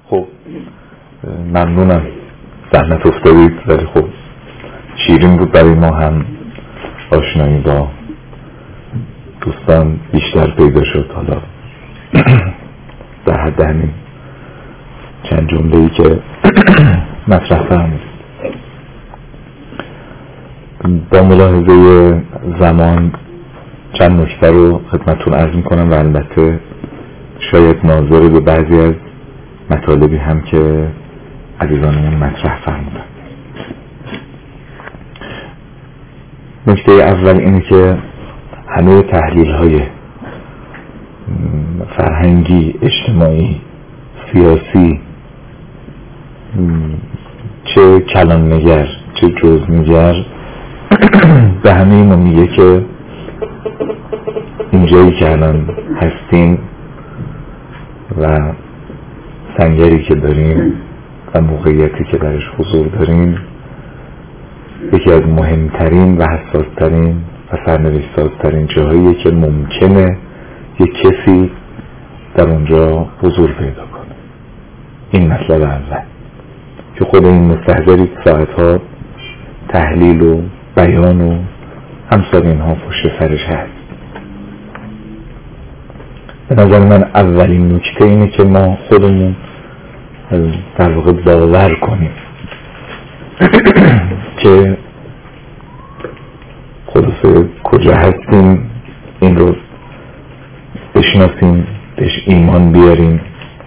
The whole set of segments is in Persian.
خب ممنونم زحمت افتادید، ولی خب شیرین بود برای ما هم آشنایی با دوستان بیشتر پیدا شد. حالا در حد همین چند جمله‌ای که مطرح فرمودید. با ملاحظه زمان چند نکته رو خدمتتون عرض میکنم و البته شاید ناظر به بعضی از مطالبی هم که عزیزانمون مطرح فرمودن. نکته اول اینه که همه تحلیل های فرهنگی، اجتماعی، سیاسی، چه کلان‌نگر چه جزئی‌نگر به همه ما میگه که اینجایی که الان هستیم و سنگری که داریم و موقعیتی که درش حضور داریم یکی از مهمترین و حساسترین و سرنوشت‌سازترین جاهاییه که ممکنه یک کسی در اونجا حضور پیدا کنه. این مطلب اول که خود این مستحضری ساعتها تحلیل و بیان و همسال اینها پشت سرش هست. به نظر من اولین نکته اینه که ما خودمون در واقع باور کنیم که خلاصه کجا هستیم، این رو بشناسیم، بهش ایمان بیاریم،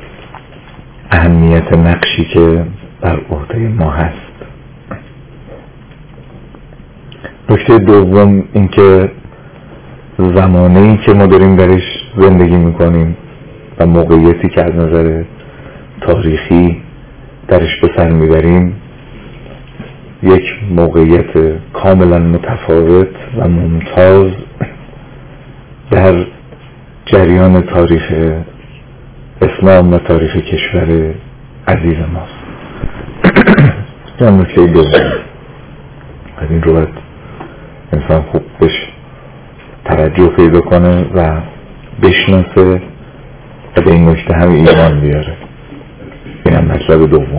اهمیت نقشی که بر عهده ما هست. نکته دوم این که زمانه‌ای که ما داریم درش زندگی میکنیم و موقعیتی که از نظر تاریخی درش به سر میبریم یک موقعیت کاملا متفاوت و ممتاز در جریان تاریخ اسلام و تاریخ کشور عزیز ماست. این نکته دوم. از این رو باید انسان خوب بهش توجه پیدا کنه و بشناسه و به این نکته هم ایمان بیاره. این هم مطلب دوم.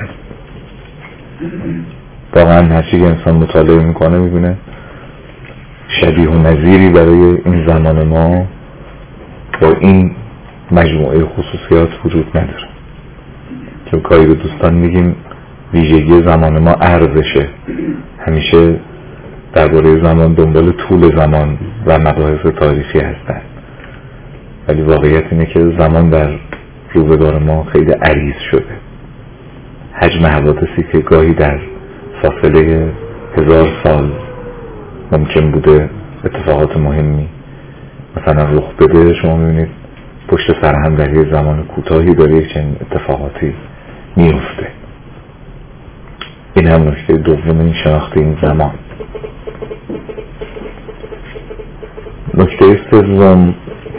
واقعا هرچی که انسان مطالعه میکنه میبینه شبیه و نظیری برای این زمان ما با این مجموعه خصوصیات وجود نداره. که کاری به دوستان میگیم ویژگی زمان ما ارزشه. همیشه درباره زمان دنبال طول زمان و مباحث تاریخی هستن، ولی واقعیت اینه که زمان در روزگار ما خیلی عریض شده. حجم حوادثی که گاهی در فاصله 1000 سال ممکن بوده اتفاقات مهمی مثلا رخ بده، شما میبینید پشت سر هم در یه زمان کوتاهی داره یک چنین اتفاقاتی میفته. این هم نکته دوم، این شناخت این زمان. نکته سوم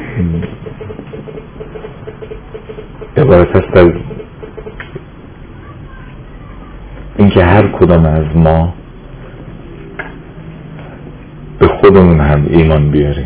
عبارت است از اینکه هر کدام از ما به خودمون هم ایمان بیاریم،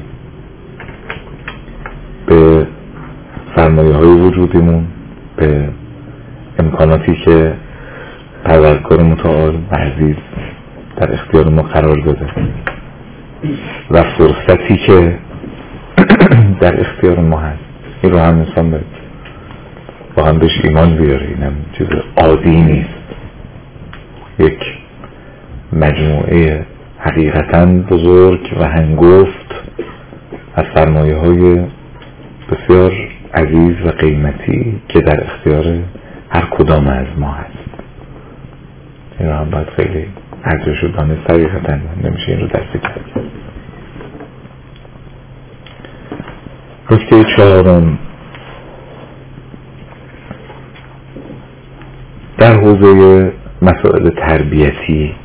به سرمایه های وجودیمون، به امکاناتی که پروردگار متعال و عزیز در اختیار ما قرار داده و فرصتی که در اختیار ما هست. این رو هم انسان باید با هم بهش ایمان بیاره. این هم چیز عادی نیست. یک مجموعه حقیقتاً بزرگ و هنگفت از سرمایه های بسیار عزیز و قیمتی که در اختیار هر کدام از ما هست. این رو هم باید خیلی ارزش دانست. حقیقتاً نمیشه این رو دستی کرد. نکته چهارم در حوزه مسائل تربیتی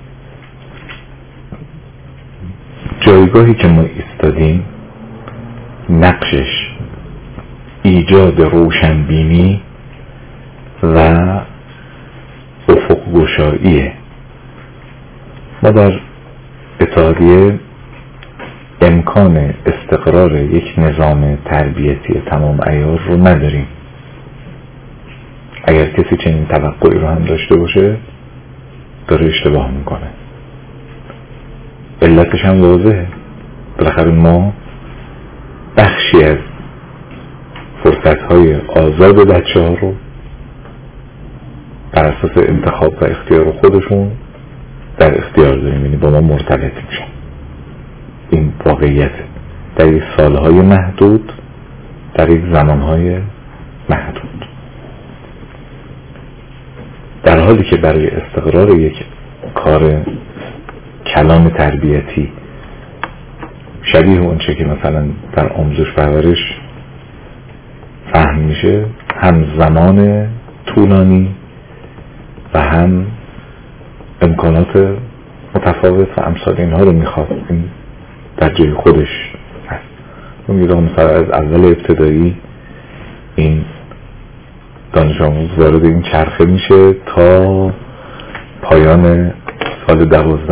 جایگاهی که ما ایستادیم نقشش ایجاد روشنبینی و افق گشاییه. ما در اتحادیه امکان استقرار یک نظام تربیتی تمام عیار رو نداریم. کسی چنین توقعی رو هم داشته باشه داره اشتباه میکنه. علتش هم واضحه، بالاخره ما بخشی از فرصت‌های آزاد بچه‌ها رو بر اساس انتخاب و اختیار خودشون در اختیار داریم، یعنی با ما مرتبط میشن. این واقعیته در یک سالهای محدود، در یک زمانهای محدود، در حالی که برای استقرار یک کار کلان تربیتی شبیه اونچه که مثلا در آموزش پرورش فهم میشه، هم زمان طولانی و هم امکانات متفاوت و امثال اینها رو میخواد. این در جای خودش هست. مثلا از اول ابتدایی این دانش آموز وارد این چرخه میشه تا پایان سال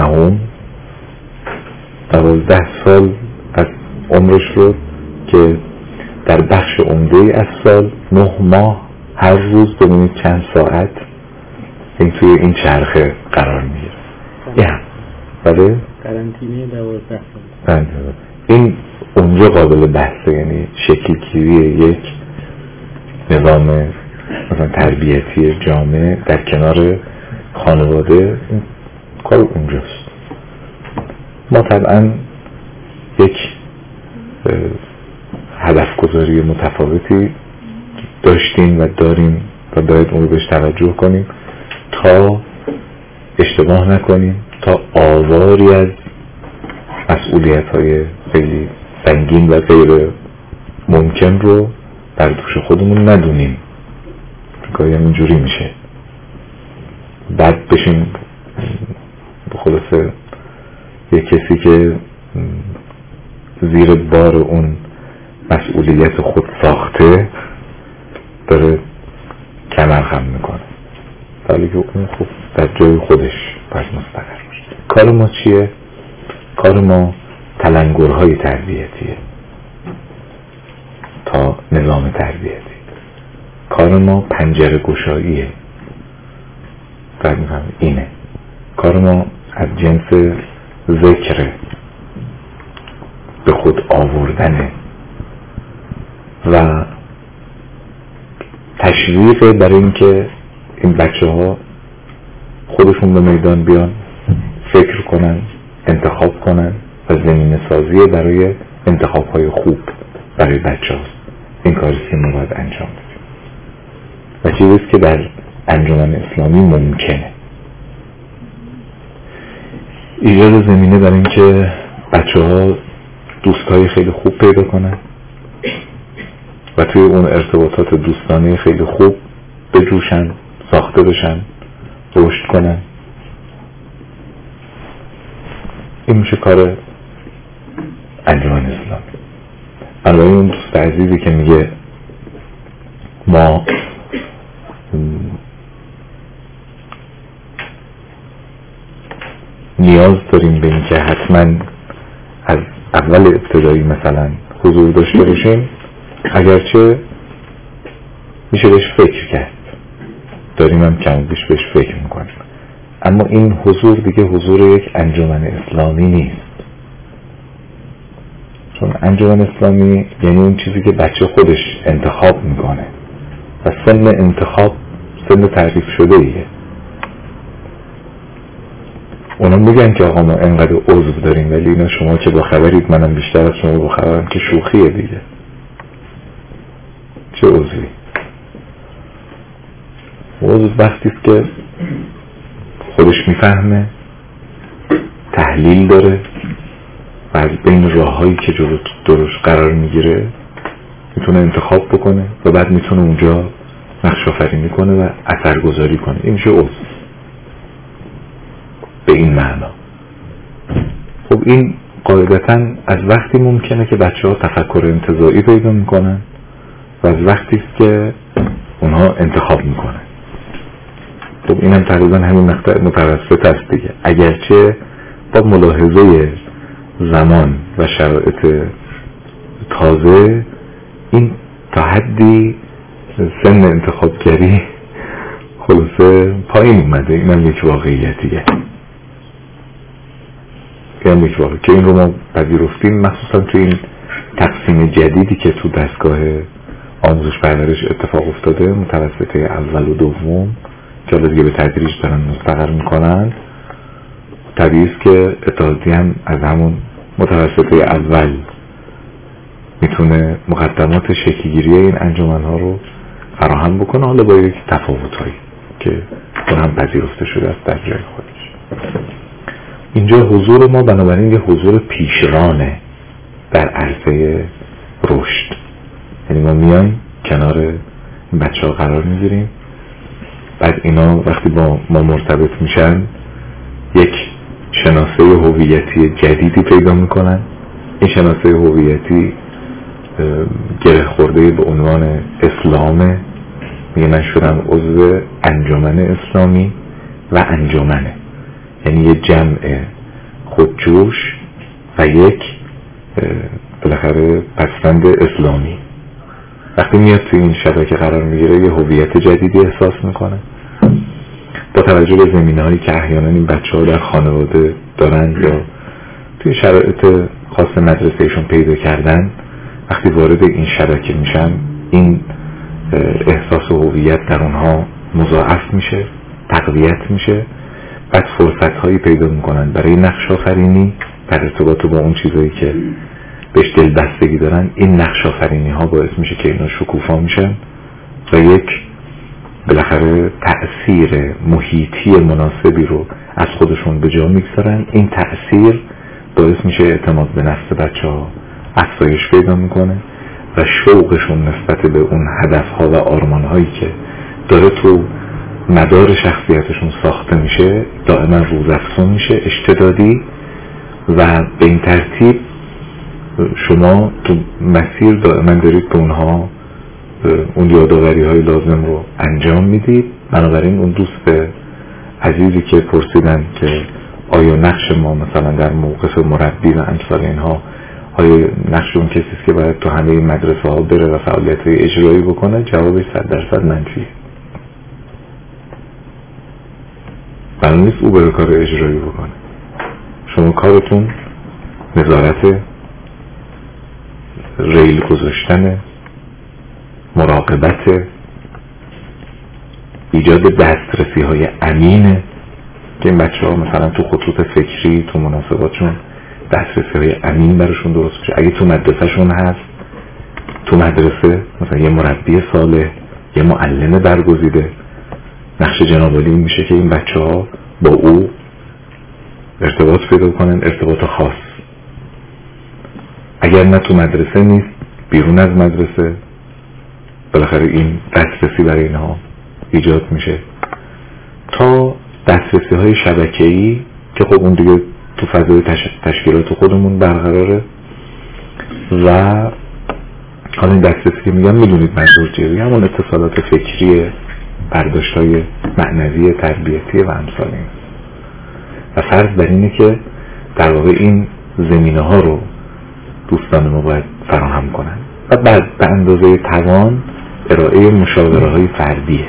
12 سال از عمرش رو که در بخش عمده از سال 9 ماه هر روز ببینید چند ساعت این توی این چرخه قرار میگیره. بله؟ قرنطینه 12 سال. این اونجا قابل بحثه، یعنی شکل‌گیری یک نظام مثلا تربیتی جامع در کنار خانواده، این کار اونجاست. ما طبعا یک هدف گذاری متفاوتی داشتیم و داریم و باید اون رو بهش توجه کنیم تا اشتباه نکنیم، تا آواری از مسئولیت‌های خیلی سنگین و غیر ممکن رو بر دوش خودمون ندونیم. گاهی هم اینجوری میشه، بعد بشیم خلاصه یک کسی که زیر بار اون مسئولیت خود ساخته داره کمر خم میکنه، ولی که اون خوب در جای خودش باید مستقر باشه. کار ما چیه؟ کار ما تلنگرهای تربیتیه تا نظام تربیتی. کار ما پنجره گشاییه. باید میفهم اینه کار ما از جنس ذکر به خود آوردنه و تشویق برای اینکه این بچه ها خودشون به میدان بیان، فکر کنن، انتخاب کنن و زمینه سازی برای انتخاب های خوب برای بچه ها. این کاری که ما باید انجام بدیم و چیزیست که در انجمن اسلامی ممکنه. ایجاد زمینه برای اینکه بچه ها دوستای خیلی خوب پیدا کنن و توی اون ارتباطات دوستانه خیلی خوب بجوشن، ساخته بشن، رشد کنن. این میشه کار انجمن اسلامی. البته اون دوست عزیزی که میگه ما نیاز داریم به این که حتما از اول ابتدایی مثلا حضور داشته باشیم، اگرچه میشه بهش فکر کرد، داریم هم کم بیش بهش فکر میکنیم، اما این حضور دیگه حضور یک انجمن اسلامی نیست. چون انجمن اسلامی یعنی اون چیزی که بچه خودش انتخاب میکنه و سن انتخاب سن تعریف شده ایه. اونا میگن که آقا ما انقدر عضو داریم، ولی اینا شما که با خبرید، منم بیشتر از شما با خبرم، که شوخیه دیگه. چه عضوی؟ عضو وقتیست که خودش میفهمه، تحلیل داره و از بین راههایی که جلوش قرار میگیره میتونه انتخاب بکنه و بعد میتونه اونجا نقش آفرینی کنه و اثرگذاری کنه. این میشه عضو به این معنا. خب این قاعدتاً از وقتی ممکنه که بچه ها تفکر انتزاعی پیدا میکنن و از وقتی است که اونها انتخاب میکنن. خب اینم تقریبا همین مقطع متوسط است دیگه، اگرچه با ملاحظه زمان و شرایط تازه این تا حدی سن انتخابگری خلاصه پایین اومده. اینم یک واقعیتیه، اینم یک واقعیت که این رو ما پذیرفتیم، مخصوصا تو این تقسیم جدیدی که تو دستگاه آموزش پرورش اتفاق افتاده، متوسطه اول و دوم که دیگه به تدریج دارن مستقر میکنن. طبیعی است که اتحادیه هم از همون متوسطه اول میتونه مقدمات شکل‌گیری این انجمن‌ها رو فراهم بکنه، حالا با یک تفاوت‌هایی که اون هم پذیرفته شده است در جای خودش. اینجا حضور ما بنابراین یه حضور پیشرانه در عرصه رشد، یعنی ما میایم کنار این بچه‌ها قرار میگیریم، بعد اینا وقتی با ما مرتبط میشن یک شناسه هویتی جدیدی پیدا میکنن. این شناسه هویتی گره خورده به عنوان اسلامه، میگه من شدم عضو انجمن اسلامی و انجمنه، یعنی یه جمع خودجوش و یک بالاخره پسوند اسلامی. وقتی میاد توی این شبکه قرار میگیره یه هویت جدیدی احساس میکنه. با توجه به زمینه‌هایی که احیانا این بچه‌ها در خانواده دارن یا توی شرایط خاص مدرسه‌شون پیدا کردن، وقتی وارد این شبکه میشن این احساس و هویت در اونها مضاعف میشه، تقویت میشه، بعد فرصت‌هایی پیدا میکنن برای نقش آفرینی در ارتباط با اون چیزایی که بهش دلبستگی دارن. این نقش آفرینی ها باعث میشه که اینا شکوفا میشن و یک بالاخره تأثیر محیطی مناسبی رو از خودشون به جا میگذارن. این تأثیر باعث میشه اعتماد به نفس بچه‌ها افزایش پیدا میکنه و شوقشون نسبت به اون هدفها و آرمانهایی که داره تو مدار شخصیتشون ساخته میشه دائما روزافزون میشه، اشتدادی، و به این ترتیب شما تو مسیر دائما دارید به اونها اون یادآوری های لازم رو انجام میدید. بنابراین اون دوست عزیزی که پرسیدن که آیا نقش ما مثلا در موقف مربی و امثال اینها، آیا نقش اون کسی است که باید تو همه مدرسه ها بره و فعالیت های اجرایی بکنه، جوابش 100% منفی. بنابراین نیست او بره کار اجرایی بکنه. شما کارتون نظارت، ریل گذاشتن، مراقبت، ایجاد دسترسی های امینه که این بچه ها مثلا تو خطوط فکری تو مناسباتشون دسترسی های امین براشون درست بشه. اگه تو مدرسه شون هست، تو مدرسه مثلا یه مربی صالح، یه معلم برگزیده، نقش جنابعالی این میشه که این بچه ها با او ارتباط پیدا کنن، ارتباط خاص. اگر نه تو مدرسه نیست، بیرون از مدرسه بالاخره این دسترسی برای اینها ایجاد میشه تا دسترسی های شبکه‌ای که خب اون دیگه تو فضای تشکیلات خودمون برقراره. و حالا این دسترسی که میگم میدونید منظور چیه، همون اتصالات فکری، برداشت‌های معنوی تربیتی و امثال این. و فرض بر اینه که در واقع این زمینه ها رو دوستان ما باید فراهم کنن و بعد به اندازه توان ارائه مشاوره های فردیه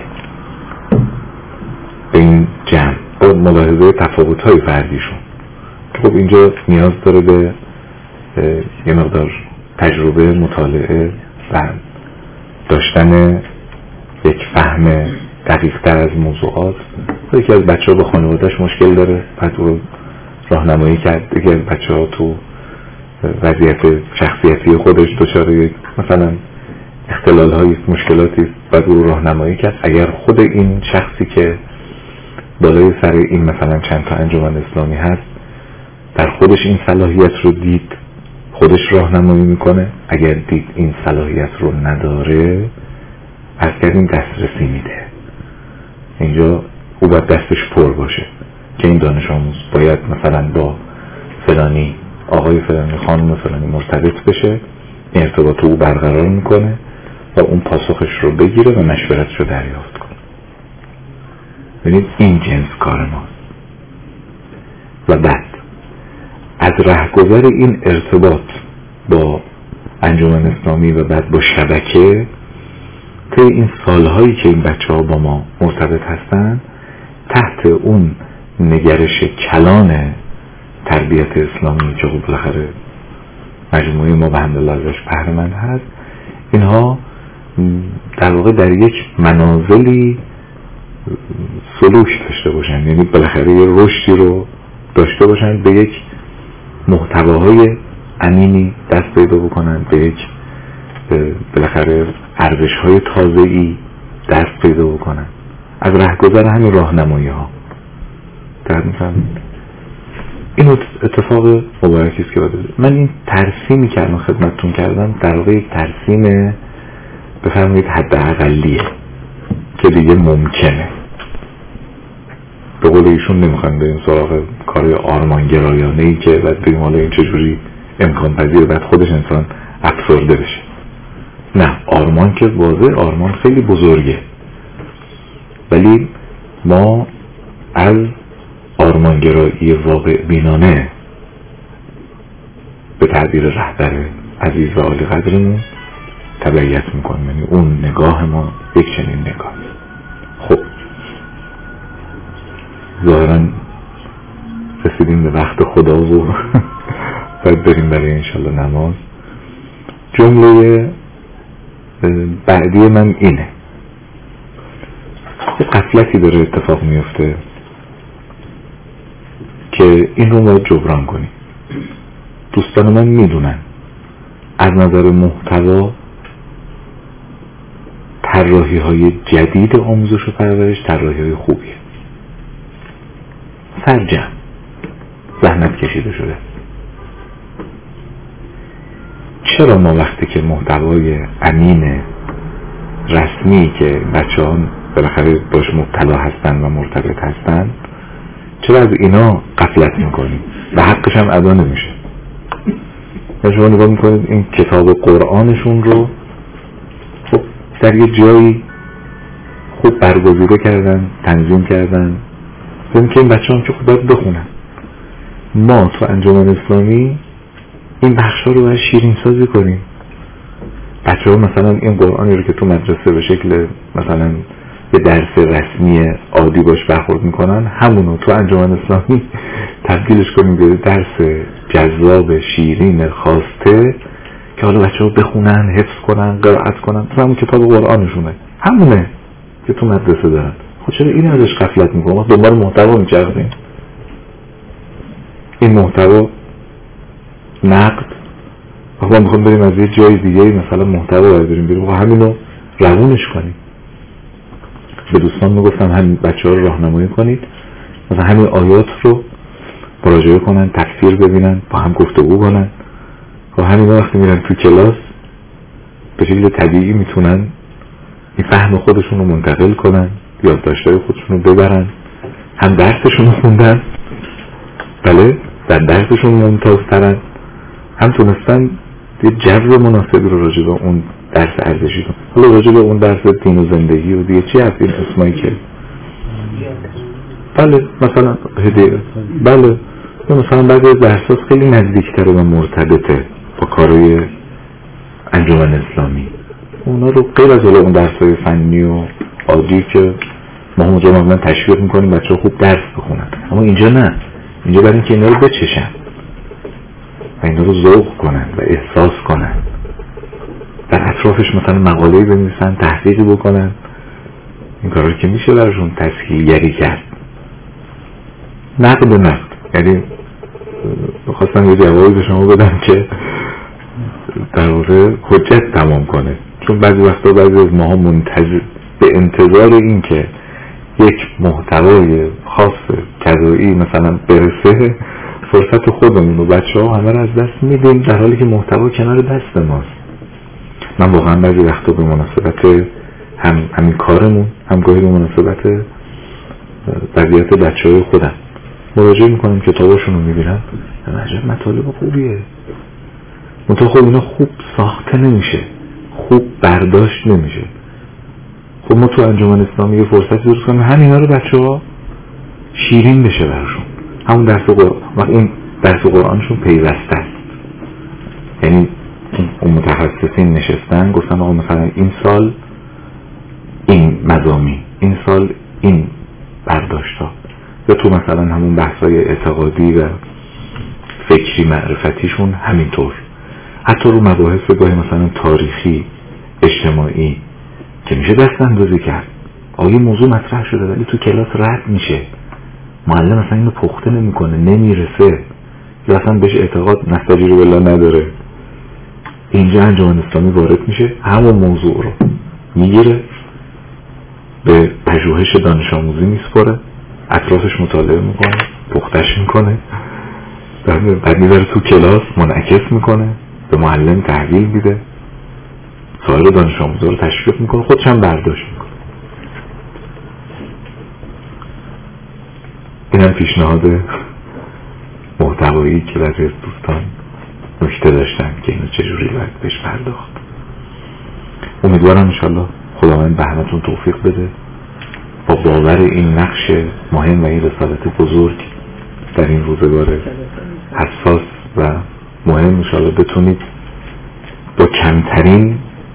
به این جمع با ملاحظه تفاوت های فردیشون که خب اینجا نیاز داره به یه مقدار تجربه، مطالعه و داشتن یک فهم دقیق‌تر از موضوعات. یکی از بچه‌ها با خانواده‌اش مشکل داره، بعد او رو راهنمایی کرد. یکی از بچه‌ها تو وضعیت شخصیتی خودش دچار مثلا اختلال‌های مشکلاتی، بعد او رو راهنمایی کرد. اگر خود این شخصی که بالای سر این مثلا چند تا انجمن اسلامی هست در خودش این صلاحیت رو دید، خودش راهنمایی میکنه. اگر دید این صلاحیت رو نداره، از این دسترسی میده. اینجا او باید دستش پر باشه که این دانش آموز باید مثلا با فلانی آقای فلانی، خانم فلانی مرتبط بشه، این ارتباط او برقرار میکنه و اون پاسخش رو بگیره و مشورتش رو دریافت کنه. ببینید این جنس کار ماست. و بعد از رهگذر این ارتباط با انجمن اسلامی و بعد با شبکه طی این سالهایی که این بچه ها با ما مرتبط هستن تحت اون نگرش کلان تربیت اسلامی که خب بالاخره مجموعه ما به الحمدلله ازش بهره‌مند هست، اینها در واقع در یک منازلی سلوک داشته باشن، یعنی بالاخره یه رشدی رو داشته باشن، به یک محتواهای امینی دست پیدا بکنن، به یک بالاخره ارزش‌های تازه‌ای دست پیدا بکنن از رهگذر همین راهنمایی ها. در مثلا این اتفاق مبارکی است که من این ترسیمی که الان خدمتتون کردم در واقع یک ترسیم بفرمایید حداقلیه که دیگه ممکنه. به قول ایشون نمیخوایم بریم سراغ کار آرمانگرایانه‌ای که بعد بگیم حالا این چجوری امکان پذیر بعد خودش انسان افسرده بشه. نه، آرمان که واضح آرمان خیلی بزرگه، ولی ما از آرمانگرایی واقع بینانه به تعبیر رهبر عزیز و عالی قدرمون تبعیت میکنیم، یعنی اون نگاه ما یک چنین نگاه. خب ظاهرا رسیدیم به وقت خدا و باید بریم برای انشالله نماز. جمله بعدی من اینه، یه غفلتی داره اتفاق میفته که این رو باید جبران کنیم. دوستان من میدونن از نظر محتوا طراحی های جدید آموزش و پرورش طراحی های خوبیه، سرجم زحمت کشیده شده. چرا ما وقتی که محتوای امین رسمی که بچه ها بالاخره باش مبتلا هستن و مرتبط هستن چرا از اینا غفلت میکنیم و حقش هم ادا نمیشه؟ شما نگاه میکنید این کتاب قرآنشون رو خب در یه جایی خوب برگزیده کردن، تنظیم کردن، ببین که این بچه هم که خود باید بخونن. ما تو انجمن اسلامی این بخش ها رو باید شیرین سازی کنیم. بچه ها مثلا این قرآنی رو که تو مدرسه به شکل مثلا به درس رسمی عادی باش برخورد میکنن، همونو تو انجمن اسلامی تبدیلش کنیم به درس جذاب شیرین خواسته که حالا بچه ها بخونن، حفظ کنن، قرائت کنن، تو همون کتاب قرآنشونه، همونه که تو مدرسه دارن. خب چرا این ازش غفلت میکنم؟ ما دنبال محتوا میچرخیم. این محتوا نقد ما میخوام بریم از یه جای دیگه مثلا محتوا برداریم بریم و همینو روونش کنیم. به دوستان میگفتم همین بچه ها رو راهنمایی کنید، مثلا همین آیات رو مراجعه کنن، تفسیر ببینن، با هم گفتگو کنن و همین وقتی میرن تو کلاس به شکل طبیعی میتونن این فهم خودشون رو منتقل کنن، یادداشت‌های خودشون رو ببرن، هم درسشون رو خوندن، بله در درسشون ممتازترن، هم تونستن یه جو مناسبی رو راجع به اون درس ارزشی کنن. حالا راجع به اون درس دین و زندگی و دیگه چی هست این اسمایی که بله مثلا هدیه، بله مثلا بعضی از درسات خیلی نزدیکتره و مرتبطه با کارهای انجمن اسلامی، اونا رو غیر از اون درسای فنی و عادی که ما اونجا معمولا تشویق میکنیم بچه ها خوب درس بخونن، اما اینجا نه، اینجا برای اینکه اینا رو بچشن و اینا رو ذوق کنن و احساس کنن، در اطرافش مثلا مقاله‌ای بنویسن، تحقیقی بکنن، این کارا که میشه براشون تسهیل‌گری کرد. نقد یعنی خواستم یه جوابی به شما بدم که در واقع حجت تمام کنه، چون بعضی وقتا بعضی از ماها منتظر به انتظار این که یک محتوای خاص کذایی مثلا برسه فرصت خودمون و بچه ها همه رو از دست میدیم در حالی که محتوا کنار دست ماست. من واقعا بعضی وقتا به مناسبت همین کارمون همگاهی به مناسبت وضعیت بچه های خودم مراجعه میکنم، کتاباشون رو میبینم، عجب مطالب خوبیه، منطقه خب اینا خوب ساخته نمیشه، خوب برداشت نمیشه. خب ما تو انجمن اسلامی یه فرصت درست کنیم همینا رو بچه ها شیرین بشه براشون، همون درس قرآن وقت این درس قرآنشون پیوسته است، یعنی اون متخصصین نشستن گفتن آقا مثلا این سال مضامین، این سال این برداشت‌ها، یا تو مثلا همون بحث‌های اعتقادی و فکری معرفتیشون همینطور، حتی رو مباحث گاهی مثلا تاریخی اجتماعی که میشه دست اندازی کرد. آگه موضوع مطرح شده ولی تو کلاس رد میشه، معلم مثلا اینو پخته نمیکنه، نمیرسه، یا اصلا بهش اعتقاد نستجیب بالله نداره. اینجا انجمن اسلامی وارد میشه، همون موضوع رو میگیره، به پژوهش دانش آموزی میسپاره، اطرافش مطالعه میکنه، پختش میکنه، بعد میبره تو کلاس منعکس میکنه، به معلم تحویل میده، سایر دانش آموزا رو تشویق میکنه، خودش هم برداشت میکنه. اینم پیشنهاد محتوایی که بعضی از دوستان نکته داشتن که اینو چجوری باید بهش پرداخت. امیدوارم انشالله خداوند به همتون توفیق بده با باور این نقش مهم و این رسالت بزرگ در این روزگار حساس و مهم انشالله بتونید با کمترین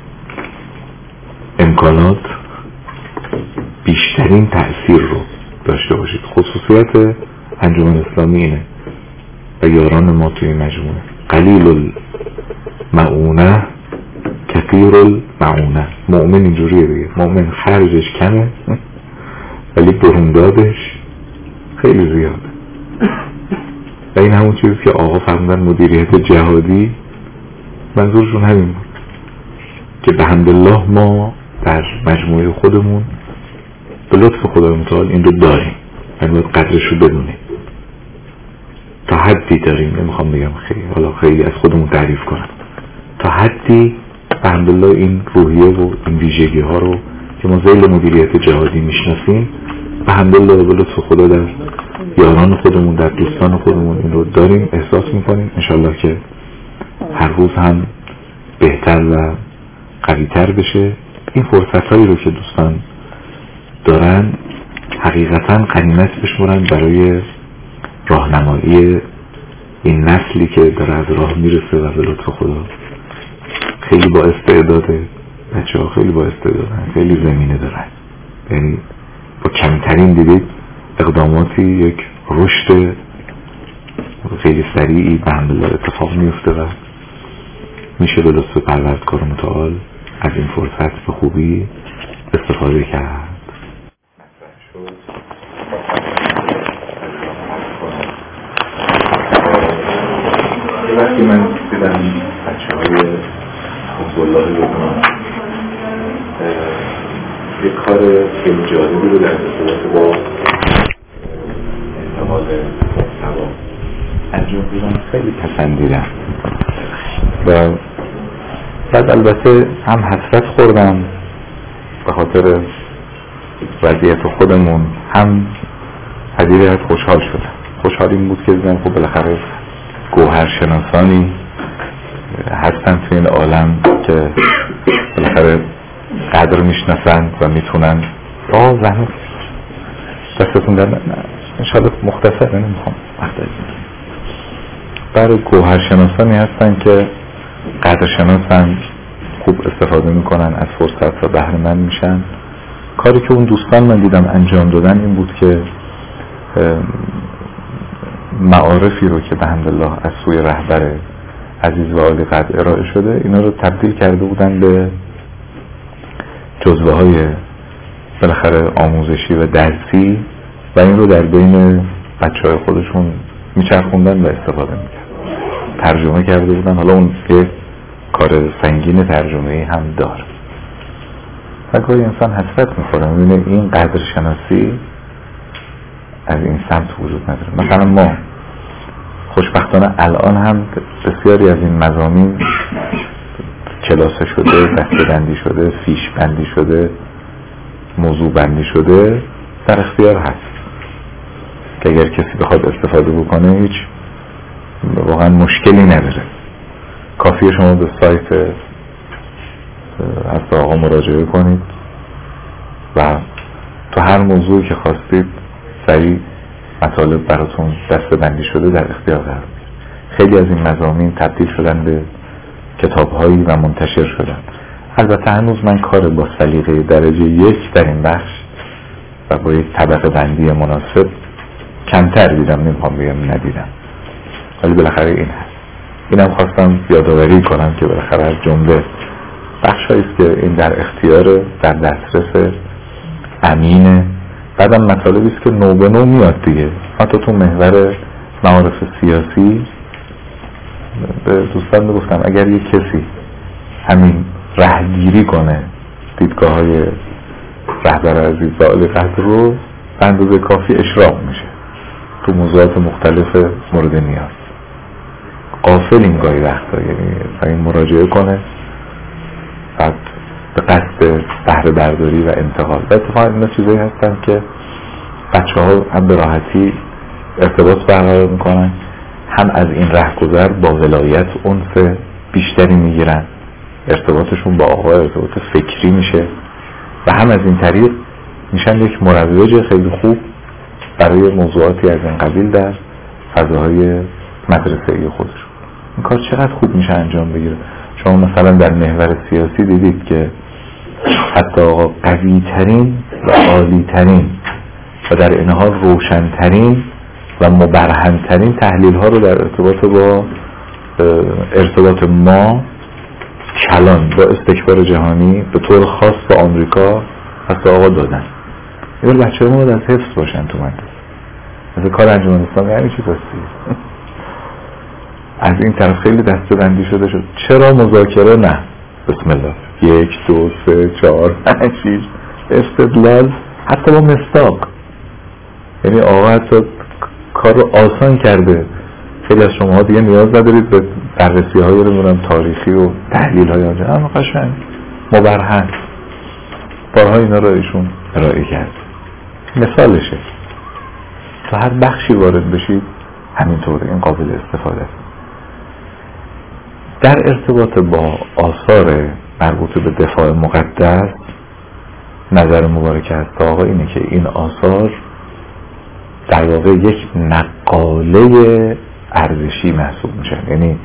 امکانات بیشترین تأثیر رو داشته باشید. خصوصیت انجمن اسلامی اینه و یاران ما توی مجموعه، قلیل المعونه کثیر المعونه. مؤمن اینجوریه دیگه، مؤمن خرجش کمه ولی بروندادش خیلی زیاده. و این همون چیزی که آقا فرمودن مدیریت جهادی، منظورشون همین بود که به حمدالله ما در مجموعه خودمون به لطف خدای متعال این رو داریم، یعنی باید قدرش رو بدونیم. تا حدی داریم، نمیخوام بگم خیلی، حالا خیلی از خودمون تعریف کنم، تا حدی الحمدلله این روحیه و این ویژگی ها رو که ما ذیل مدیریت جهادی میشناسیم الحمدلله به لطف خدا در یاران خودمون، در دوستان خودمون این رو داریم، احساس میکنیم. انشالله که هر روز هم بهتر و قویتر بشه. این فرصت هایی رو که دوستان دارن حقیقتا غنیمت بشمرن برای راهنمایی این نسلی که داره از راه میرسه و به لطف خدا خیلی با استعداده. بچه ها خیلی با استعدادن، خیلی زمینه دارن، یعنی با کمترین دیدید اقداماتی یک رشد خیلی سریعی به الحمدلله اتفاق میفته و میشه به لطف پروردگار متعال از این فرصت به خوبی استفاده کرد. وقتی من دیدم بچه های حزبالله لبنان یک کار خیلی جالبی رو در ارتباط با انتقال محتوا انجام دادن خیلی پسندیدم و بعد البته هم حسرت خوردم به خاطر وضعیت خودمون، هم حدیقت خوشحال شدم. خوشحال این بود که دیدم خب بالاخره گوهرشناسانی هستن تو این عالم که بالاخره قدر میشناسن و میتونن زحمت دستتون در انشاءالله مختصر نمیخوام برای گوهرشناسانی هستن که قدرشناسن، خوب استفاده میکنن از فرصت و بهره مند میشن. کاری که اون دوستان من دیدم انجام دادن این بود که معارفی رو که به الحمدلله از سوی رهبر عزیز و عالی قدر ارائه شده اینا رو تبدیل کرده بودن به جزوه های بالاخره آموزشی و درسی و این رو در بین بچه های خودشون میچرخوندن و استفاده میکرد. ترجمه کرده بودن، حالا اون یک کار سنگین ترجمه هم داره و گاهی انسان حسرت میخوره میبینه این قدر شناسی از این سمت وجود نداره. مثلا ما خوشبختانه الان هم بسیاری از این مضامین کلاسه شده، دسته بندی شده، فیش بندی شده، موضوع بندی شده، در اختیار هست که اگر کسی بخواد استفاده بکنه هیچ واقعا مشکلی نداره. کافیه شما به سایت از آقا مراجعه کنید و تو هر موضوعی که خواستید سریع مطالب براتون دسته بندی شده در اختیار قرار میگیره. خیلی از این مضامین تبدیل شدن به کتاب‌هایی و منتشر شدن. البته هنوز من کار با سلیقه درجه 1 در این بخش و با یک طبقه بندی مناسب کمتر دیدم، نمیخوام بگم ندیدم، ولی بالاخره این هست. اینم خواستم یادآوری کنم که بالاخره از جمله بخشایی است که این در اختیار، در دسترس امینه. بعدم مطالبی است که نو به نو میاد دیگه. حتی تو محور معارف سیاسی به دوستان گفتم اگر یک کسی همین رهگیری کنه دیدگاه‌های رهبر عزیز و عالی قدر رو به اندازه کافی اشراق میشه تو موضوعات مختلف مورد نیاز. غافل این گاهی وقتا، یعنی این مراجعه کنه بعد به قصد بهره برداری و انتقال. اتفاقا اینا چیزایی هستن که بچه‌ها هم به راحتی ارتباط برقرار میکنن، هم از این رهگذر با ولایت انس بیشتری میگیرن، ارتباطشون با آقا ارتباط فکری میشه و هم از این طریق میشن یک مروج خیلی خوب برای موضوعاتی از این قبیل در فضاهای مدرسه‌ای خودشون. این کار چقدر خوب میشه انجام بگیره. شما مثلا در محور سیاسی دیدید که حتی آقا قوی ترین و عالی ترین و در این حال روشن ترین و مبرهن ترین تحلیل ها رو در ارتباط با ارتباط ما کلان با استکبار جهانی به طور خاص با آمریکا حتی آقا دادن. یه بچه ما از حفظ باشن تو مدرسه. مثل کار انجمن اسلامی همین چیز هستی. از این طرف خیلی دسته‌بندی شده شد. چرا مذاکره نه؟ بسم الله. 1 2 3 4 5 6 استدلال حتی با مصداق. یعنی آقا حتی کار رو آسان کرده. خیلی از شما دیگه نیاز ندارید به بررسی‌های نمیدونم تاریخی و تحلیل‌های آنجا، اما قشنگ مبرهن بارها اینا رو ایشون ارائه کرد. مثالشه. تو هر بخشی وارد بشید همینطوره، این قابل استفاده است. در ارتباط با آثار مربوط به دفاع مقدس نظر مبارک است آقا اینه که این آثار در واقع یک نقاله ارزشی محسوب میشن. یعنی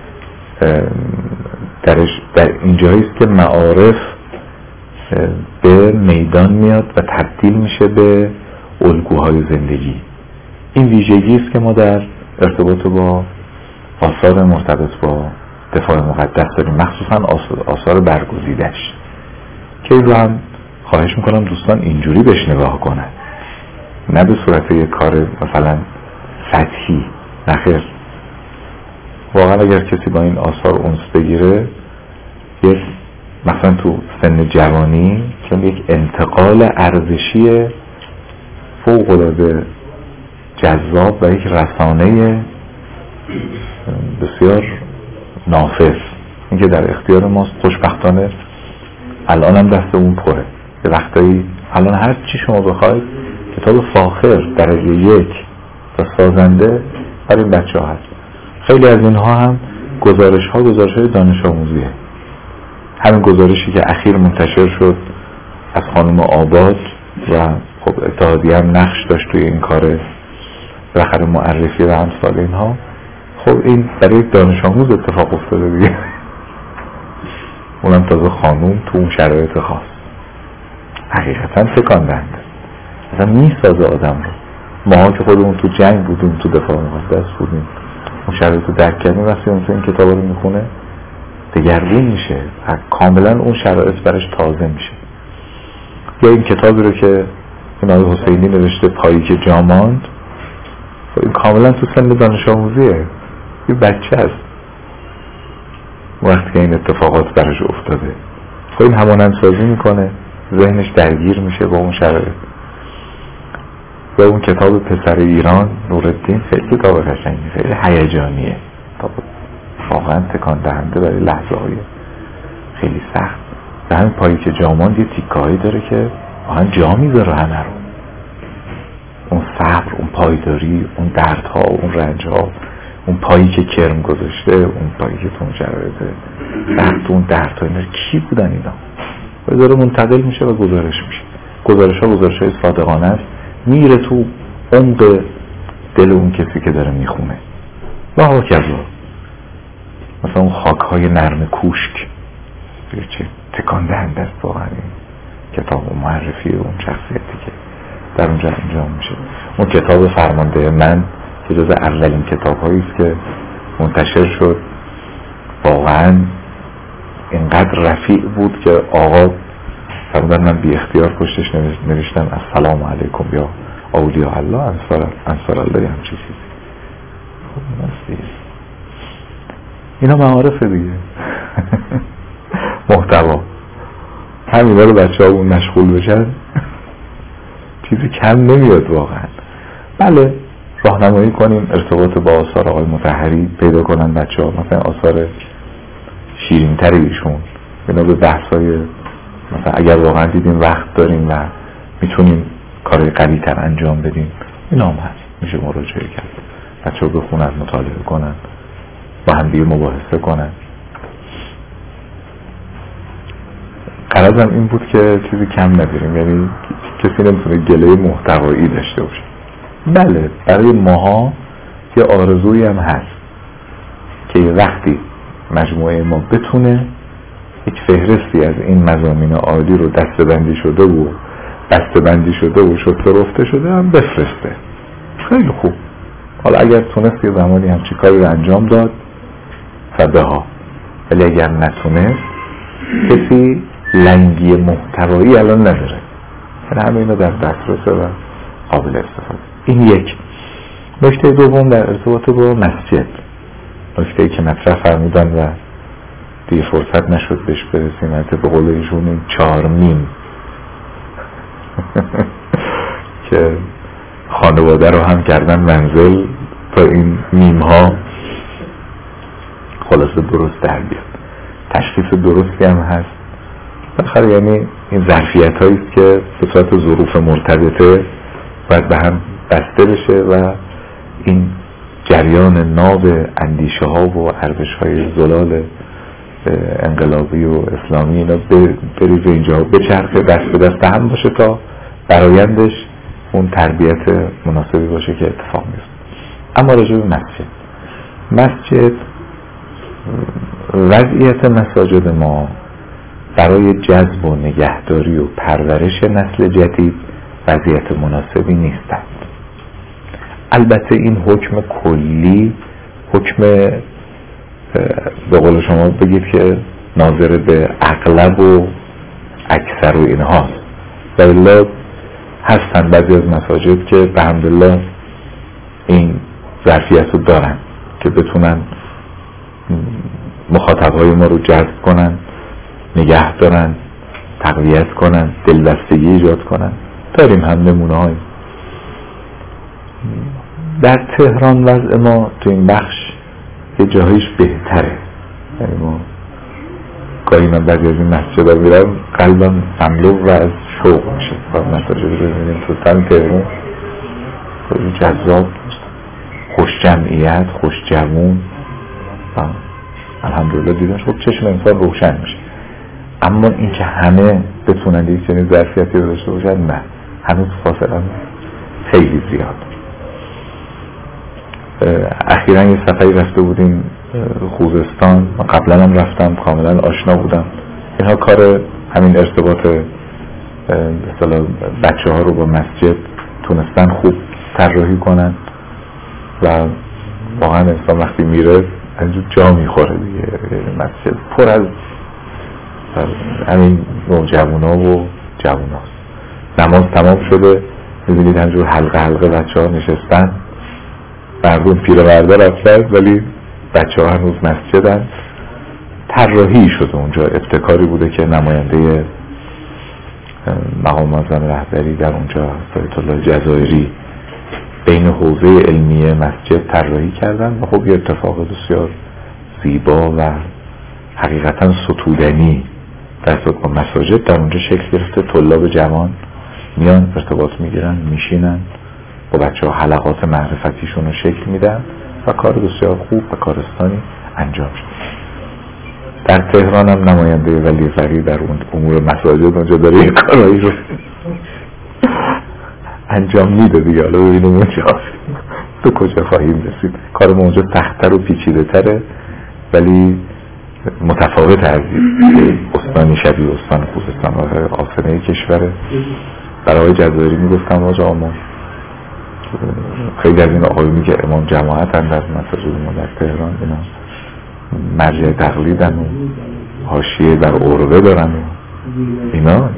در این جایی است که معارف به میدان میاد و تبدیل میشه به الگوهای زندگی. این ویژگی است که ما در ارتباط با آثار مرتبط با دفاع مقدس داریم، مخصوصا آثار برگزیدش، که این رو هم خواهش میکنم دوستان اینجوری بهش نگاه کنن، نه به صورت یک کار مثلا سطحی. نخیر، واقعا اگر کسی با این آثار انس بگیره، یک مثلا تو سن جوانی چون یک انتقال ارزشی فوق‌العاده جذاب و یک رسانه بسیار نافذ، این که در اختیار ماست. خوشبختانه الان هم دست اون پره. یه وقتایی الان هر چی شما بخواید کتاب فاخر درجه 1 و سازنده برای این بچه ها هست. خیلی از اینها هم گزارش های دانش آموزیه. همین گزارشی که اخیر منتشر شد از خانم آباد و خب اتحادیه هم نقش داشت توی این کار بالاخره معرفی و امثال اینها. خب این برای دانش آموز اتفاق افتاده دیگه، اونم تازه خانوم تو اون شرایط خاص. حقیقتا تکان دهنده، اصلا میسازه آدم رو. ما که خودمون تو جنگ بودیم، تو دفاع مقدس بودیم، اون شرایط رو درک کردیم، وقتی اون این کتاب رو میخونه دگرگون میشه، کاملا اون شرایط برش تازه میشه. یا این کتابی رو که این آقای حسینی نوشته، پایی که جا ماند، این کاملا تو سن دانش آموزیه، یه بچه هست وقتی که این اتفاقات برش افتاده. خب این همانندسازی میکنه، ذهنش درگیر میشه با اون شرایط. یا اون کتاب پسر ایران نورالدین، خیلی کتاب قشنگی، خیلی هیجانیه، واقعا تکان دهنده برای لحظه های خیلی سخت. و همین پایی که جا ماند یه تیکه‌ای داره که واقعا جا میذاره همه رو. اون صبر، اون پایداری، اون دردها، اون رنجها، اون پایی که کرم گذاشته، اون پایی که تو اون شرایط سخت، اون دردها، اینا کی بودن اینا؟ و داره منتقل میشه و گزارش میشه. گزارش های صادقانه است، میره تو عمق دل اون کسی که داره میخونه. و هاکذا مثلا اون خاک های نرم کوشک، چه تکان دهنده است واقعا این کتاب و معرفی اون شخصیتی که در اونجا انجام میشه. اون کتاب فرمانده من که جز اولین کتاب هایی است که منتشر شد، واقعا اینقدر رفیع بود که آقا فرمودن من بی اختیار پشتش نوشتم السلام علیکم یا اولیاء الله انصار الله، همچی چیزی. اینا معارفه دیگه. محتوا همینا رو بچه ها اون مشغول بشن چیزی کم نمیاد واقعا. بله راهنمایی کنیم ارتباط با آثار آقای مطهری پیدا کنن بچه ها، مثلا آثار شیرین تری ایشون، بنا به بحثای مثلا اگر واقعا دیدیم وقت داریم و میتونیم کارهای قوی تر انجام بدیم، اینا هم هست، میشه مراجعه کرد. بچه ها بخونن، مطالعه کنن، با هم دیگه مباحثه کنن. غرضم این بود که چیزی کم نداریم، یعنی کسی نمیتونه گله محتوایی داشته باشه. بله برای ماها یه آرزویی هم هست که وقتی مجموعه ما بتونه یک فهرستی از این مضامین عالی رو دسته‌بندی شده و بسته‌بندی شده و شسته رفته شده هم بفرسته، خیلی خوب. حالا اگر تونست یه زمانی همچی کاری رو انجام داد فبها، ولی اگر نتونست کسی لنگی محتوایی الان نداره، همه اینا در دسترسه و قابل استفاده. این یک. نکته دوم در ارتباط با مسجد، نکته‌ای که مطرح فرمودن و دیگه فرصت نشد بهش برسیم، البته به قول ایشون این 4 میم که خانواده رو هم کردن منزل تا این میم ها خلاصه درست در بیاد. تشخیص درستی هم هست بالاخره، یعنی این ظرفیت هایی است که به صورت ظروف مرتبطه باید به هم بسته بشه و این جریان ناب اندیشه ها و ارزش های زلال انقلابی و اسلامی اینا بریزه اینجا، بچرخه، دست به دست هم باشه تا برایندش اون تربیت مناسبی باشه که اتفاق میفته. اما راجع به مسجد وضعیت مساجد ما برای جذب و نگهداری و پرورش نسل جدید وضعیت مناسبی نیستند. البته این حکم کلی، حکم به قول شما بگید که ناظر به اغلب و اکثر و اینهاست، و الا هستن بعضی از مساجد که به الحمدلله این ظرفیت رو دارن که بتونن مخاطبهای ما رو جذب کنن، نگه دارن، تقویت کنن، دلبستگی ایجاد کنن. داریم هم نمونه های. در تهران وضع ما تو این بخش یه جاهایش بهتره، یعنی ما گاهی من بعضی از این مسجد ها میرم قلبم مملو و از شوق میشه با مساجد رو ببینیم تو تهران. جذاب، خوش جمعیت، خوش جوون، الحمدلله دیدنش خب چشم انسان روشن میشه. اما اینکه همه بتونن یک چنین ظرفیتی رو داشته باشن، نه، هنوز فاصله خیلی زیاد. اخیراً یه سفری رفته بودیم خوزستان، من قبلا هم رفتم، کاملا آشنا بودم. اینها کار همین ارتباط به اصطلاح بچه ها رو با مسجد تونستن خوب طراحی کنن و واقعا انسان وقتی میره اینجور جا میخوره دیگه. مسجد پر از همین نوجوانا و جواناست. نماز تمام شده، میبینید همینجور حلقه حلقه بچه ها نشستن، مردم پیرمرده رفتن ولی بچه ها هنوز مسجدن. طراحی شده اونجا، ابتکاری بوده که نماینده مقام معظم رهبری در اونجا سید الله جزایری بین حوزه علمیه مسجد طراحی کردن و خب یه اتفاق بسیار زیبا و حقیقتا ستودنی در با مساجد در اونجا شکل گرفته. طلاب جوان میان ارتباط میگیرن، میشینن با بچه ها حلقات معرفتیشون رو شکل میدن و کار بسیار خوب و کارستانی انجام شد. در تهران هم نماینده ولی فقیه در امور مساجد اونجا داره این کارهایی رو انجام میده دیگه. حالا ببینیم اونجا به کجا خواهیم رسید. کار ما اونجا سخت‌تر و پیچیده‌تره ولی متفاوت از استانی شبیه استان خوزستان و آستانه کشوره. برای آقای جزایری میگفتم واجه ما خیلی از این آقایونی که امام جماعت هم در مساجد ما در تهران اینا مرجع تقلیدن و حاشیه در عربه دارن و اینا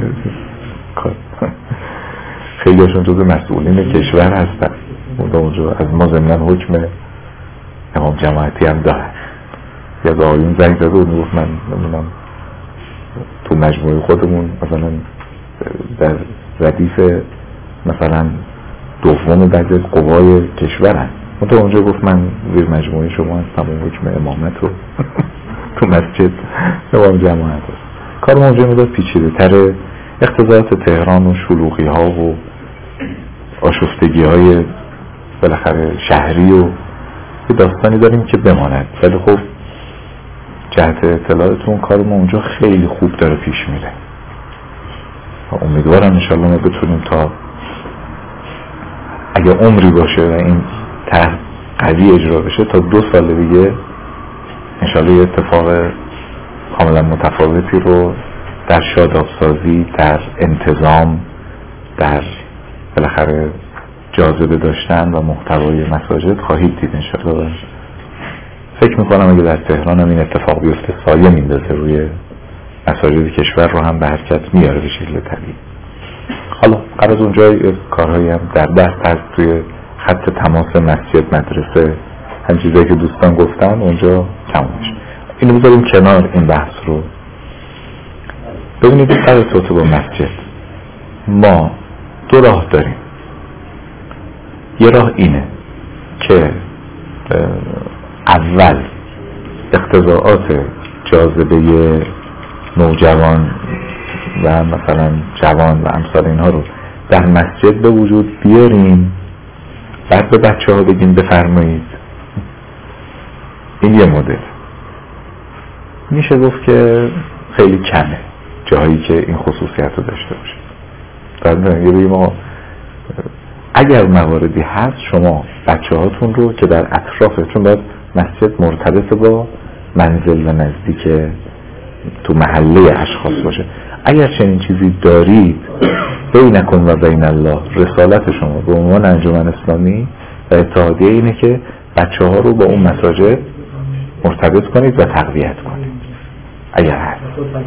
خیلی هاشون جز مسئولین کشور هستن. اونجا از ما ضمناً حکم امام جماعتی هم دارن. یه از آقایون زنگ زده و میگفت من نمیدونم تو مجموعه خودمون مثلا در ردیف مثلا دوم بعضی قوای کشورن. منطقه اونجا گفت من زیر مجموعه شما هستم و حکم امامت رو تو مسجد امام جماعت هست. کار ما اونجا مدار پیچیده تره. اقتضاعات تهران و شلوغی ها و آشفتگی های بالاخره شهری و یه داستانی داریم که بماند. ولی خب جهت اطلاعتون کار ما اونجا خیلی خوب داره پیش میره. امیدوارم انشالله ما بتونیم تا اگه عمری باشه و این طرح قوی اجرا بشه تا 2 سال دیگه انشالله یه اتفاق کاملا متفاوتی رو در شادابسازی، در انتظام، در بالاخره جاذبه داشتن و محتوای مساجد خواهید دید انشالله. فکر میکنم اگه در تهران هم این اتفاق بیفته سایه میندازه روی مساجد کشور رو هم به حرکت میاره به شکل طبیعی. حالا قرار اونجا کارهایی هم در دست هست توی خط تماس مسجد مدرسه هم چیزایی که دوستان گفتن اونجا تمامش. اینو بذاریم کنار این بحث رو. ببینید در ارتباط با مسجد ما 2 راه داریم. یه راه اینه که اول اقتضاعات جاذبه نوجوان و مثلا جوان و امثال اینها رو در مسجد به وجود بیاریم، بعد به بچه ها بگیم بفرمایید. این یه مدل. میشه گفت که خیلی کمه جاهایی که این خصوصیت رو داشته باشه. بعد یه ما اگر مواردی هست شما بچه هاتون رو که در اطرافه، چون باید مسجد مرتبط با منزل و نزدیک تو محله اشخاص باشه، اگر چنین چیزی دارید بینکم و بین الله، رسالت شما به عنوان انجمن اسلامی و اتحادیه اینه که بچه ها رو با اون مساجد مرتبط کنید و تقویت کنید اگر هست.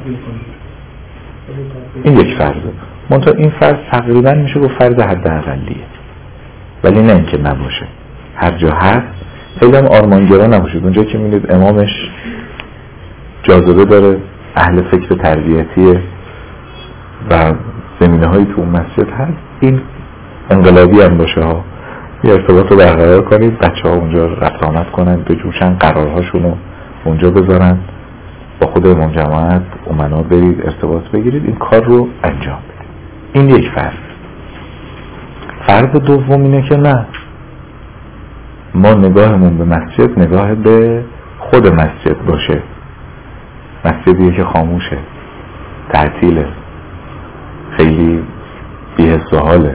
این یک فرضه. منتها این فرض تقریبا میشه گفت فرض حداقلیه، ولی نه اینکه نباشه. هر جا هست خیلی هم آرمانگرا نباشید. اونجا که میبینید امامش جاذبه داره، اهل فکر تربیتیه و زمینه هایی تو اون مسجد هست، این انقلابی هم باشه ها، یه ارتباط رو برقرار کنید، بچه ها اونجا رفت آمد کنن، بجوشن، قرارهاشون رو اونجا بذارن، با خود امام جماعت امنا برید ارتباط بگیرید، این کار رو انجام بدید. این یک فرض. فرض دوم اینه که نه، ما نگاهمون به مسجد نگاه به خود مسجد باشه. مسجدیه که خاموشه، تعطیله، خیلی بی‌حس و حاله.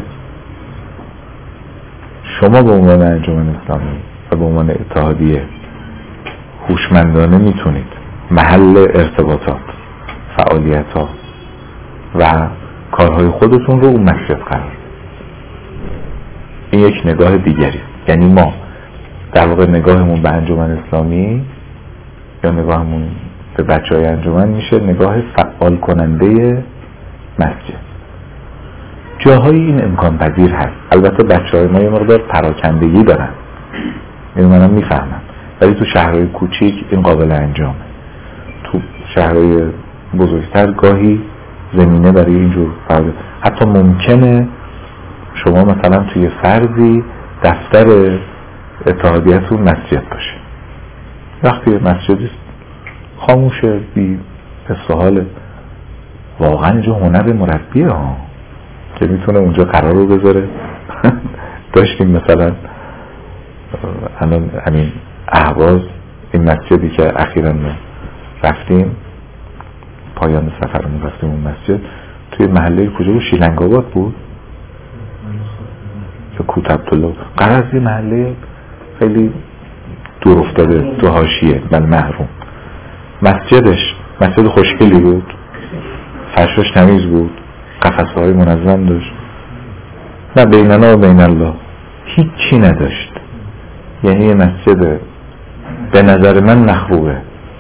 شما به عنوان انجمن اسلامی و به عنوان اتحادیه هوشمندانه میتونید محل ارتباطات، فعالیت‌ها و کارهای خودتون رو اون مسجد قرار. این یک نگاه دیگری. یعنی ما در واقع نگاهمون به انجمن اسلامی یا نگاهمون به بچه‌های انجمن میشه نگاه فعال کننده مسجد. جاهای این امکان پذیر هست. البته بچه‌های ما یه مقدار پراکندگی دارن، اینو منم میفهمم، ولی تو شهرهای کوچیک این قابل انجامه. تو شهرهای بزرگتر گاهی زمینه برای اینجور فعالیت، حتی ممکنه شما مثلا توی فرضی دفتر اتحادیه‌تون مسجد باشه. وقتی مسجدی خاموشه، بی حال، واقعا اینجا هنر مربیه ها که میتونه اونجا قرار رو بذاره. داشتیم مثلا همین اهواز، این مسجدی که اخیراً رفتیم، پایان سفرمون رفتیم اون مسجد، توی محله کجا بود؟ شیلنگ‌آباد بود یا کوتاب‌طلو، قرار از یه محله خیلی دور افتاده تو حاشیه، من محروم. مسجدش مسجد خوشگلی بود، فرشش تمیز بود، قفسه‌های منظم داشت، نه بیننا و بین الله هیچی نداشت. یعنی یه مسجد به نظر من مخروبه،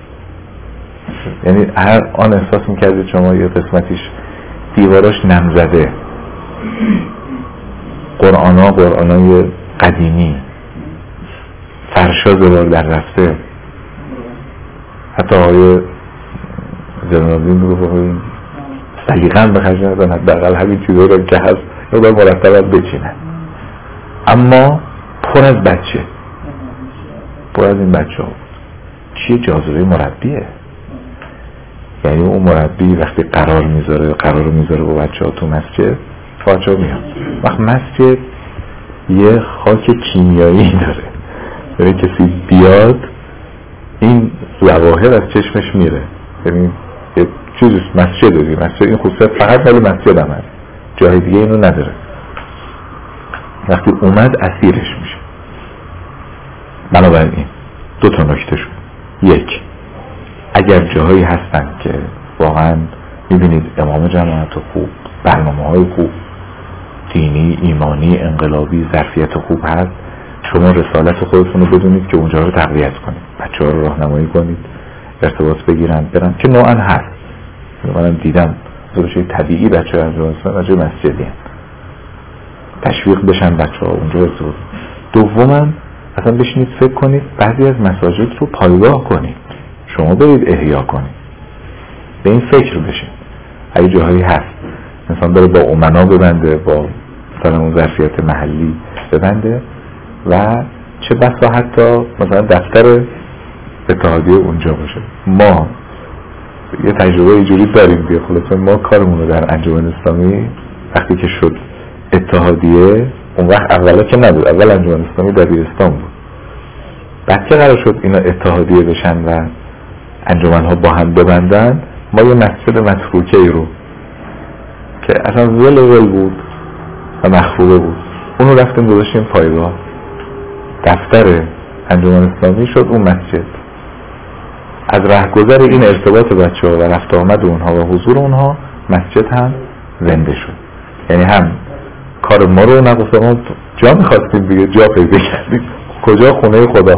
یعنی هر آن احساس میکردید شما یه قسمتیش دیواراش نمزده، قرآنای قدیمی، فرشا زبار در رفته. حتی آقای جنابین رو سلیقاً بخرج ندن، حداقل همین چیزا رو که هست یا باید مرتباً بچینن. اما پر از بچه، پر از این بچه ها. چیه جاذبه مربیه؟ یعنی اون مربی وقتی قرار میذاره با بچه ها تو مسجد، بچه ها میان. وقت مسجد یه خاک کیمیایی داره، یعنی کسی بیاد این ظواهر از چشمش میره. یعنی یه چیزی مسجد داری، مسجد این خصوصیت فقط مال مسجد هم هست، جای دیگه اینو نداره. وقتی اومد اسیرش میشه. بنابراین دو تا نکته شد. یک، اگر جاهایی هستن که واقعا میبینید امام جماعت خوب، برنامه‌های خوب، دینی، ایمانی، انقلابی، ظرفیت خوب هست، شما رسالت خودتون رو بدونید که اونجا رو تقویت کنید، بچه‌ها رو راهنمایی کنید، ارتباط بگیرن برن، که نوعا هست. منم دیدم روشی طبیعی بچه‌ها از مسجدی هست، تشویق بشن بچه‌ها اونجا ارتباط. دوماً اصلا بشینید فکر کنید بعضی از مساجد رو پایگاه کنید، شما برید احیا کنید، به این فکر بشین. اگه جاهایی هست انسان داره با امنا ببنده، با مثلا اون ظرفیت محلی ببنده، و چه بسا حتی مثلا دفتر اتحادیه اونجا باشه. ما یه تجربه اینجوری داریم دیگه. خلاصه ما کارمون رو در انجمن اسلامی وقتی که شد اتحادیه، اون وقت اولا که نبود، اول انجمن اسلامی دبیرستان بود، بعد که قرار شد اینا اتحادیه بشن و انجمن ها با هم ببندن، ما یه مسجد متروکه ای رو که اصلا ول بود و مخفوضه بود، اونو رفتیم گذاشتیم پایگاه، دفتر انجمن اسلامی شد اون مسجد. از رهگذر این ارتباط بچه ها و رفت آمد اونها و حضور اونها، مسجد هم زنده شد. یعنی هم کار ما رو نقصه، ما جا میخواستیم دیگه، جا پیدا کردیم. کجا؟ خونه خدا.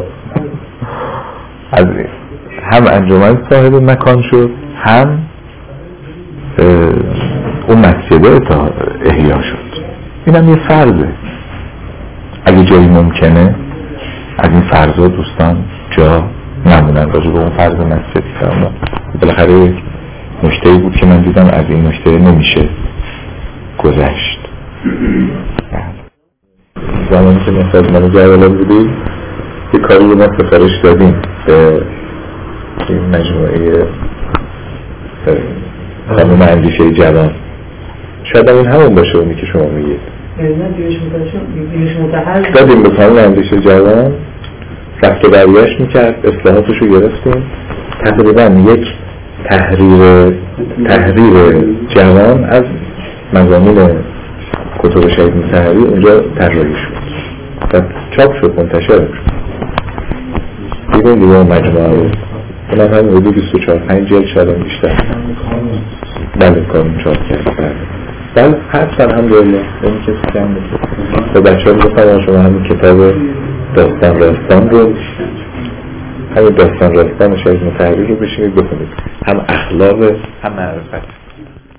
از هم انجمن صاحب مکان شد، هم اون مسجد احیا شد. این هم یه فرضه. اگه جایی ممکنه از این فرضا دوستان جا نمونن راجع به اون فرض مسجدی فرما. بالاخره یک نکته‌ای بود که من دیدم از این نکته نمیشه گذشت. زمانی که ما سازمان جوالان بودیم یک کاری رو ما سفارش دادیم به این مجموعه خانم اندیشه جوان. شاید این همون باشه اونی که شما میگید. دادیم به خانم اندیشه جوان، رفت و برگشت میکرد، اصلاحاتش رو گرفتیم، تقریبا یک تحریر جوان از مضامین کتب شهید مطهری اونجا طراحی شد و چاپ شد، منتشر شد. دیگه اون مجموعه رو اونم هم حدود 24-5 جلد شدن بیشتر. بله کارون چاپ کرد. بله هست الحمدلله. این کسی کم نیست. و بچه ها بکنم شما همین کتاب داستان راستان رو، همین داستان راستان شهید مطهری رو بشینید بکنید، هم اخلاق هم معرفت.